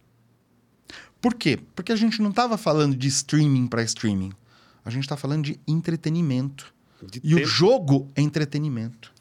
Por quê? Porque a gente não estava falando de streaming para streaming. A gente está falando de entretenimento. De e tempo. O jogo é entretenimento.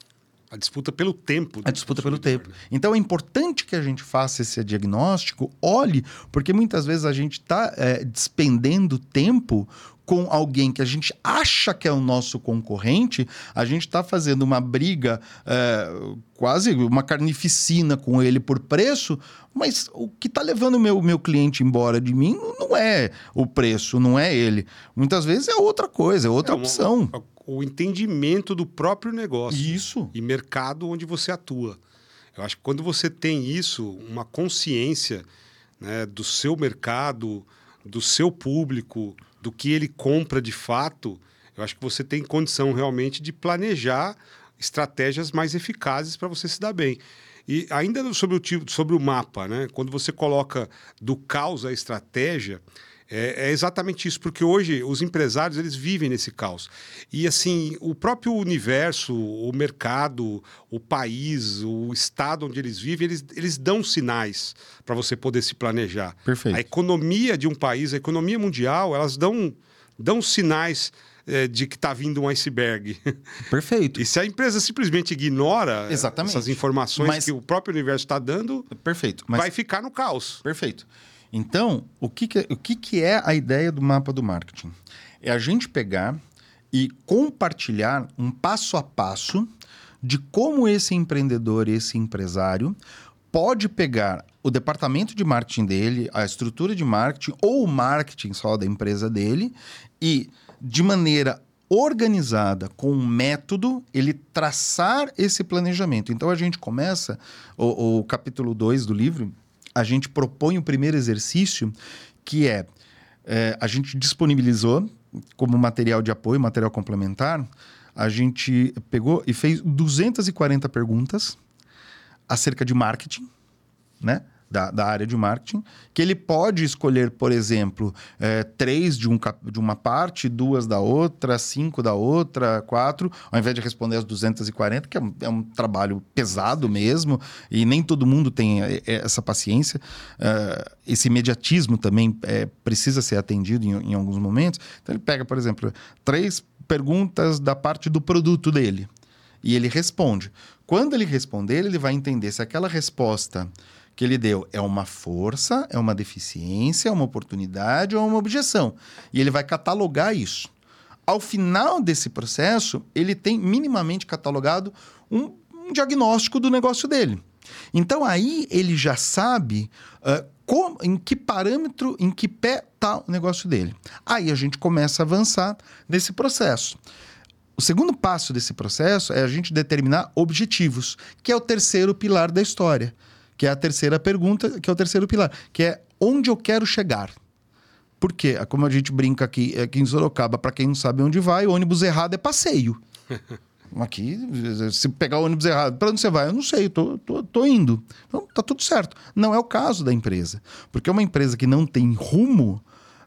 A disputa pelo tempo. A disputa pelo tempo. Né? Então, é importante que a gente faça esse diagnóstico, olhe, porque muitas vezes a gente está é, despendendo tempo com alguém que a gente acha que é o nosso concorrente, a gente está fazendo uma briga, é, quase uma carnificina com ele por preço, mas o que está levando o meu, meu cliente embora de mim não é o preço, não é ele. Muitas vezes é outra coisa, é outra é uma, opção. O entendimento do próprio negócio. Isso. E mercado onde você atua. Eu acho que quando você tem isso, uma consciência, né, do seu mercado, do seu público, do que ele compra de fato, eu acho que você tem condição realmente de planejar estratégias mais eficazes para você se dar bem. E ainda sobre o, tipo, sobre o mapa, né? Quando você coloca do caos à estratégia, é, é exatamente isso, porque hoje os empresários eles vivem nesse caos. E assim, o próprio universo, o mercado, o país, o estado onde eles vivem, eles, eles dão sinais para você poder se planejar. Perfeito. A economia de um país, a economia mundial, elas dão, dão sinais é, de que está vindo um iceberg. Perfeito. E se a empresa simplesmente ignora Exatamente. essas informações mas... que o próprio universo está dando, Perfeito. Mas... vai ficar no caos. Perfeito. Então, o que, que, o que, que é a ideia do mapa do marketing? É a gente pegar e compartilhar um passo a passo de como esse empreendedor, esse empresário, pode pegar o departamento de marketing dele, a estrutura de marketing ou o marketing só da empresa dele e, de maneira organizada, com um método, ele traçar esse planejamento. Então, a gente começa, o, o capítulo dois do livro, a gente propõe o primeiro exercício, que é, é, a gente disponibilizou como material de apoio, material complementar, a gente pegou e fez duzentas e quarenta perguntas acerca de marketing, né? Da, da área de marketing, que ele pode escolher, por exemplo, é, três de, um, de uma parte, duas da outra, cinco da outra, quatro, ao invés de responder as duzentas e quarenta, que é um, é um trabalho pesado mesmo, e nem todo mundo tem essa paciência. É, esse imediatismo também é, precisa ser atendido em, em alguns momentos. Então, ele pega, por exemplo, três perguntas da parte do produto dele, e ele responde. Quando ele responder, ele vai entender se aquela resposta que ele deu é uma força, é uma deficiência, é uma oportunidade ou é uma objeção. E ele vai catalogar isso. Ao final desse processo, ele tem minimamente catalogado um, um diagnóstico do negócio dele. Então, aí ele já sabe uh, como, em que parâmetro, em que pé está o negócio dele. Aí a gente começa a avançar nesse processo. O segundo passo desse processo é a gente determinar objetivos, que é o terceiro pilar da história. Que é a terceira pergunta, que é o terceiro pilar, que é onde eu quero chegar. Por quê? Como a gente brinca aqui, aqui em Sorocaba, para quem não sabe onde vai, o ônibus errado é passeio. Aqui, se pegar o ônibus errado, para onde você vai? Eu não sei, tô, tô, tô indo. Então, tá tudo certo. Não é o caso da empresa. Porque uma empresa que não tem rumo,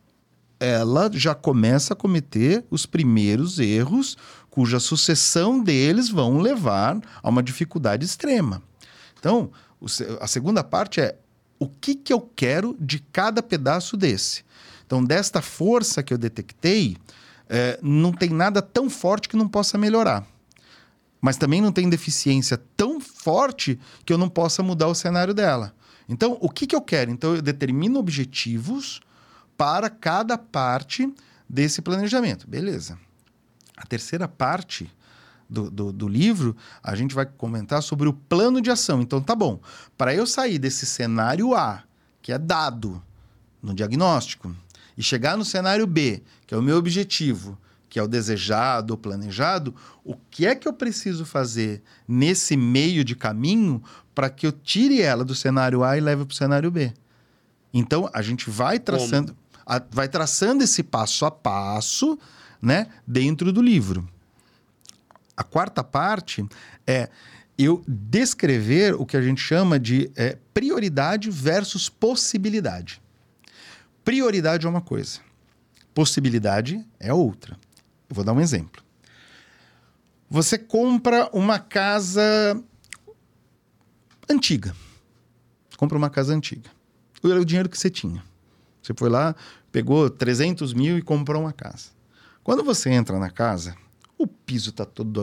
ela já começa a cometer os primeiros erros, cuja sucessão deles vão levar a uma dificuldade extrema. Então, a segunda parte é o que, que eu quero de cada pedaço desse. Então, desta força que eu detectei, é, não tem nada tão forte que não possa melhorar. Mas também não tem deficiência tão forte que eu não possa mudar o cenário dela. Então, o que, que eu quero? Então, eu determino objetivos para cada parte desse planejamento. Beleza. A terceira parte Do, do, do livro, a gente vai comentar sobre o plano de ação. Então, tá bom. Para eu sair desse cenário A, que é dado no diagnóstico, e chegar no cenário B, que é o meu objetivo, que é o desejado, o planejado, o que é que eu preciso fazer nesse meio de caminho para que eu tire ela do cenário A e leve para o cenário B? Então, a gente vai traçando, a, vai traçando esse passo a passo, né, dentro do livro. A quarta parte é eu descrever o que a gente chama de é, prioridade versus possibilidade. Prioridade é uma coisa, possibilidade é outra. Eu vou dar um exemplo. Você compra uma casa antiga. Compra uma casa antiga. Era o dinheiro que você tinha. Você foi lá, pegou trezentos mil e comprou uma casa. Quando você entra na casa, o piso está todo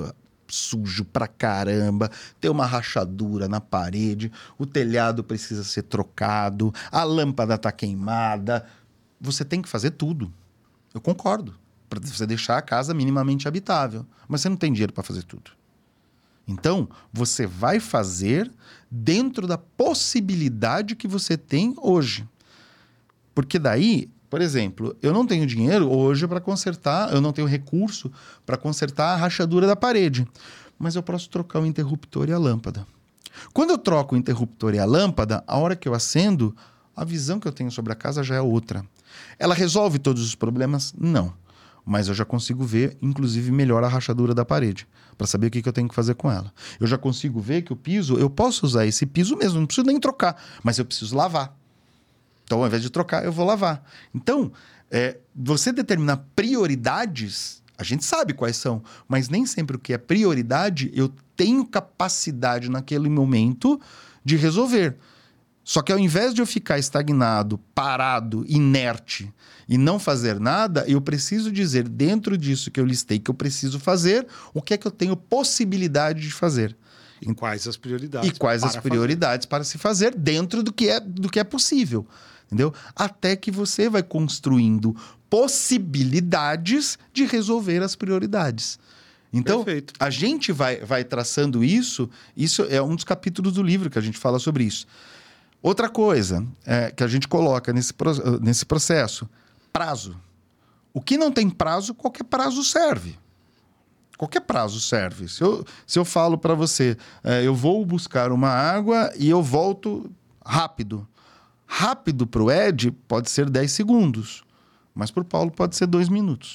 sujo pra caramba, tem uma rachadura na parede, o telhado precisa ser trocado, a lâmpada tá queimada. Você tem que fazer tudo. Eu concordo. Para você deixar a casa minimamente habitável. Mas você não tem dinheiro para fazer tudo. Então, você vai fazer dentro da possibilidade que você tem hoje. Porque daí, por exemplo, eu não tenho dinheiro hoje para consertar, eu não tenho recurso para consertar a rachadura da parede. Mas eu posso trocar o interruptor e a lâmpada. Quando eu troco o interruptor e a lâmpada, a hora que eu acendo, a visão que eu tenho sobre a casa já é outra. Ela resolve todos os problemas? Não. Mas eu já consigo ver, inclusive, melhor a rachadura da parede, para saber o que, que eu tenho que fazer com ela. Eu já consigo ver que o piso, eu posso usar esse piso mesmo, não preciso nem trocar, mas eu preciso lavar. Então, ao invés de trocar, eu vou lavar. Então, é, você determinar prioridades, a gente sabe quais são, mas nem sempre o que é prioridade, eu tenho capacidade naquele momento de resolver. Só que ao invés de eu ficar estagnado, parado, inerte e não fazer nada, eu preciso dizer, dentro disso que eu listei que eu preciso fazer, o que é que eu tenho possibilidade de fazer. E quais as prioridades. E quais as prioridades fazer. Para se fazer dentro do que é, do que é possível. Entendeu? Até que você vai construindo possibilidades de resolver as prioridades. Então, Perfeito. a gente vai, vai traçando isso, isso é um dos capítulos do livro que a gente fala sobre isso. Outra coisa é, que a gente coloca nesse, nesse processo, prazo. O que não tem prazo, qualquer prazo serve. Qualquer prazo serve. Se eu, se eu falo para você, é, eu vou buscar uma água e eu volto rápido. Rápido para o Ed pode ser dez segundos, mas para o Paulo pode ser dois minutos.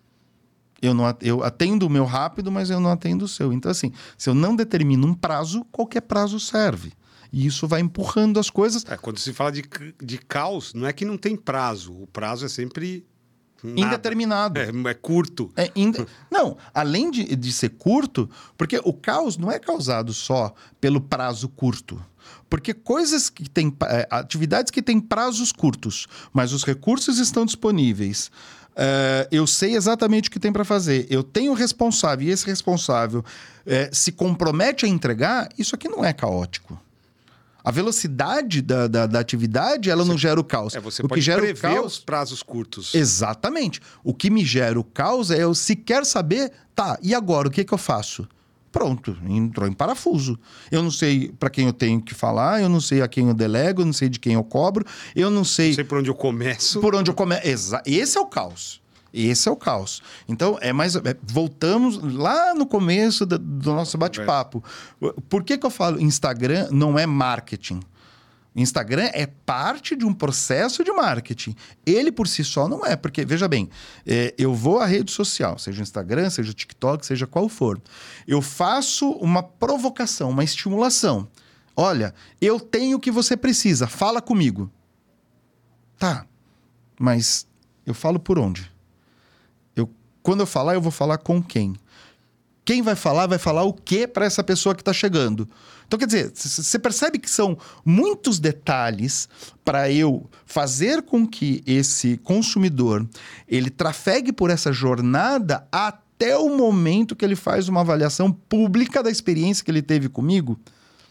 Eu, não, eu atendo o meu rápido, mas eu não atendo o seu. Então, assim, se eu não determino um prazo, qualquer prazo serve. E isso vai empurrando as coisas. É, quando se fala de, de caos, não é que não tem prazo. O prazo é sempre nada. Indeterminado. É, é curto. É inde... Não, além de, de ser curto, porque o caos não é causado só pelo prazo curto. Porque coisas que têm... É, atividades que têm prazos curtos, mas os recursos estão disponíveis. É, eu sei exatamente o que tem para fazer. Eu tenho responsável e esse responsável é, se compromete a entregar, isso aqui não é caótico. A velocidade da, da, da atividade, ela você, não gera o caos. É, você o pode que gera prever o caos, os prazos curtos. Exatamente. O que me gera o caos é eu sequer saber, tá, e agora o que, que eu faço? Pronto, entrou em parafuso. Eu não sei para quem eu tenho que falar, eu não sei a quem eu delego, eu não sei de quem eu cobro, eu não sei... Não sei por onde eu começo. Por onde eu começo. Exa- Esse é o caos. Esse é o caos. Então, é mais. É, voltamos lá no começo do, do nosso bate-papo. Por que, que eu falo Instagram não é marketing? Instagram é parte de um processo de marketing. Ele por si só não é, porque, veja bem, é, eu vou à rede social, seja Instagram, seja TikTok, seja qual for. Eu faço uma provocação, uma estimulação. Olha, eu tenho o que você precisa, fala comigo. Tá, mas eu falo por onde? Quando eu falar, eu vou falar com quem? Quem vai falar, vai falar o quê para essa pessoa que está chegando? Então, quer dizer, você percebe que são muitos detalhes para eu fazer com que esse consumidor ele trafegue por essa jornada até o momento que ele faz uma avaliação pública da experiência que ele teve comigo.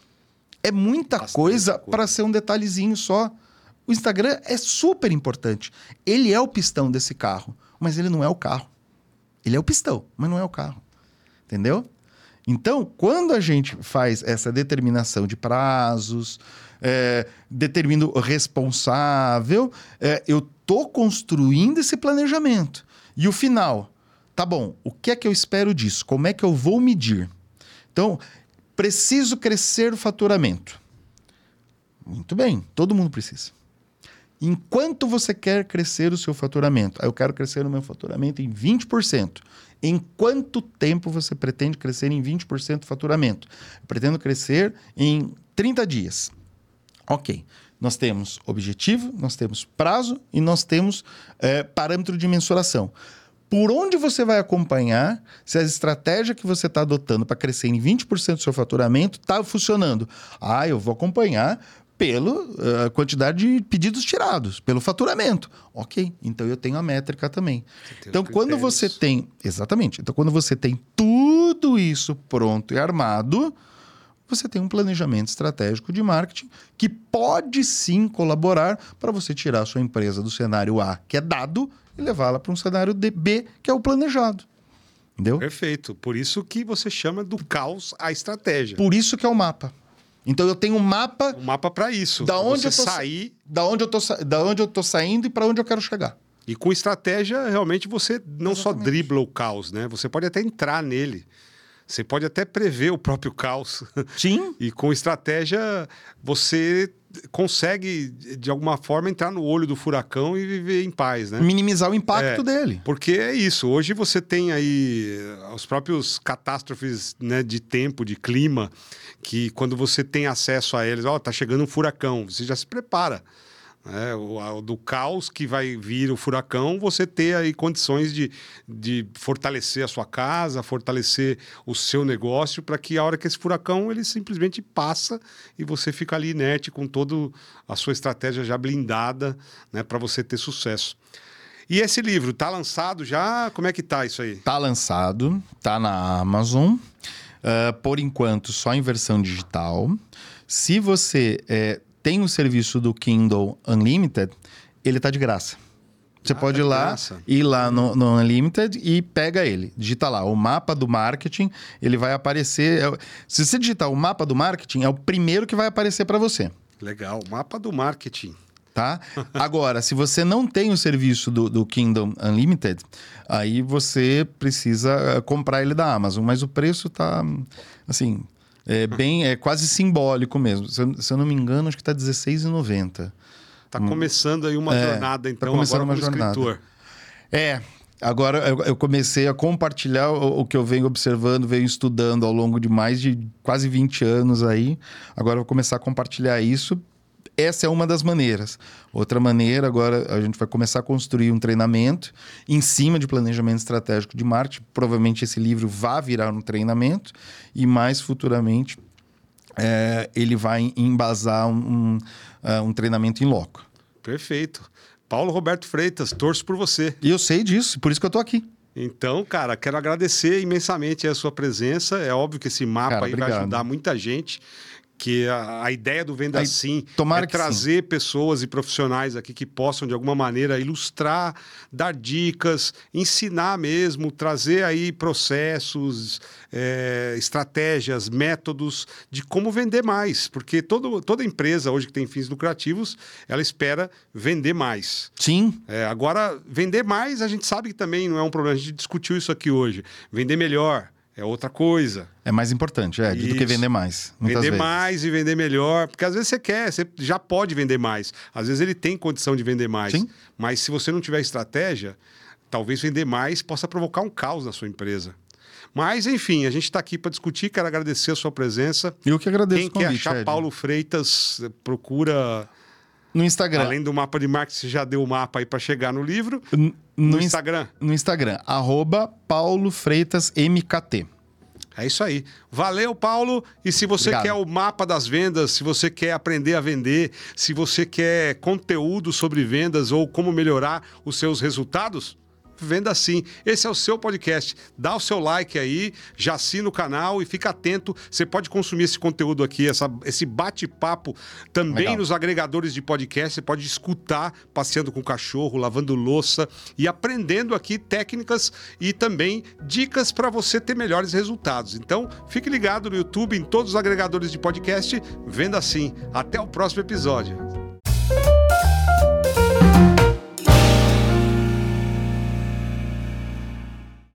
É muita Bastante coisa para ser um detalhezinho só. O Instagram é super importante. Ele é o pistão desse carro, mas ele não é o carro. Ele é o pistão, mas não é o carro. Entendeu? Então, quando a gente faz essa determinação de prazos, é, determina o responsável, é, eu estou construindo esse planejamento. E o final, tá bom, o que é que eu espero disso? Como é que eu vou medir? Então, preciso crescer o faturamento. Muito bem, todo mundo precisa. Enquanto você quer crescer o seu faturamento, eu quero crescer o meu faturamento em vinte por cento. Em quanto tempo você pretende crescer em vinte por cento do faturamento? Eu pretendo crescer em trinta dias. Ok. Nós temos objetivo, nós temos prazo e nós temos é, parâmetro de mensuração. Por onde você vai acompanhar se a estratégia que você está adotando para crescer em vinte por cento do seu faturamento está funcionando? Ah, eu vou acompanhar pela uh, quantidade de pedidos tirados, pelo faturamento. Ok, então eu tenho a métrica também. Então, quando você tem... Exatamente. Então, quando você tem tudo isso pronto e armado, você tem um planejamento estratégico de marketing que pode sim colaborar para você tirar a sua empresa do cenário A, que é dado, e levá-la para um cenário B, que é o planejado. Entendeu? Perfeito. Por isso que você chama do caos a estratégia. Por isso que é o mapa. Então eu tenho um mapa... Um mapa para isso. Da onde eu tô sair... Da onde eu tô, da onde eu tô saindo e para onde eu quero chegar. E com estratégia, realmente, você não Exatamente. só dribla o caos, né? Você pode até entrar nele. Você pode até prever o próprio caos. Sim. E com estratégia, você consegue, de alguma forma, entrar no olho do furacão e viver em paz, né? Minimizar o impacto É, dele. Porque é isso. Hoje você tem aí os próprios catástrofes, né, de tempo, de clima, que quando você tem acesso a eles, ó, tá chegando um furacão, você já se prepara. É, o, a, do caos que vai vir o furacão, você ter aí condições de, de fortalecer a sua casa, fortalecer o seu negócio, para que a hora que esse furacão ele simplesmente passa e você fica ali inerte com toda a sua estratégia já blindada, né, para você ter sucesso. E esse livro, tá lançado já? Como é que tá isso aí? Tá lançado, tá na Amazon. Uh, por enquanto, só em versão digital. Se você... É, tem o serviço do Kindle Unlimited, ele tá de graça. Você ah, pode ir lá, graça. ir lá no, no Unlimited e pega ele. Digita lá, o mapa do marketing, ele vai aparecer... É, se você digitar o mapa do marketing, é o primeiro que vai aparecer para você. Legal, mapa do marketing. Tá? Agora, se você não tem o serviço do, do Kindle Unlimited, aí você precisa comprar ele da Amazon. Mas o preço tá, assim... É bem, é quase simbólico mesmo. Se eu, se eu não me engano, acho que está dezesseis reais e noventa centavos. Está começando aí uma é, jornada, então, tá começando agora uma como jornada. escritor. É, agora eu, eu comecei a compartilhar o, o que eu venho observando, venho estudando ao longo de mais de quase vinte anos aí. Agora eu vou começar a compartilhar isso. Essa é uma das maneiras. Outra maneira, agora a gente vai começar a construir um treinamento em cima de planejamento estratégico de marketing. Provavelmente esse livro vai virar um treinamento e mais futuramente é, ele vai embasar um, um, uh, um treinamento em loco. Perfeito. Paulo Roberto Freitas, torço por você. E eu sei disso, por isso que eu estou aqui. Então, cara, quero agradecer imensamente a sua presença. É óbvio que esse mapa cara, aí vai ajudar muita gente. Que a, a ideia do Venda Sim é trazer sim. pessoas e profissionais aqui que possam, de alguma maneira, ilustrar, dar dicas, ensinar mesmo, trazer aí processos, é, estratégias, métodos de como vender mais. Porque todo, toda empresa hoje que tem fins lucrativos, ela espera vender mais. Sim. É, agora, vender mais, a gente sabe que também não é um problema. A gente discutiu isso aqui hoje. Vender melhor. É outra coisa. É mais importante, é, do que vender mais. Vender vezes. mais e vender melhor. Porque às vezes você quer, você já pode vender mais. Às vezes ele tem condição de vender mais. Sim. Mas se você não tiver estratégia, talvez vender mais possa provocar um caos na sua empresa. Mas, enfim, a gente está aqui para discutir. Quero agradecer a sua presença. Eu que agradeço Quem o convite, quer achar Ed. Paulo Freitas, procura... No Instagram. Além do mapa de marketing, você já deu o mapa aí para chegar no livro. No, no Instagram? No Instagram, arroba Paulo Freitas M K T. É isso aí. Valeu, Paulo. E se você Obrigado. quer o mapa das vendas, se você quer aprender a vender, se você quer conteúdo sobre vendas ou como melhorar os seus resultados, Venda Sim. Esse é o seu podcast. Dá o seu like aí, já assina o canal e fica atento. Você pode consumir esse conteúdo aqui, essa, esse bate-papo também Legal. nos agregadores de podcast. Você pode escutar passeando com o cachorro, lavando louça e aprendendo aqui técnicas e também dicas para você ter melhores resultados. Então, fique ligado no YouTube, em todos os agregadores de podcast. Venda Sim. Até o próximo episódio.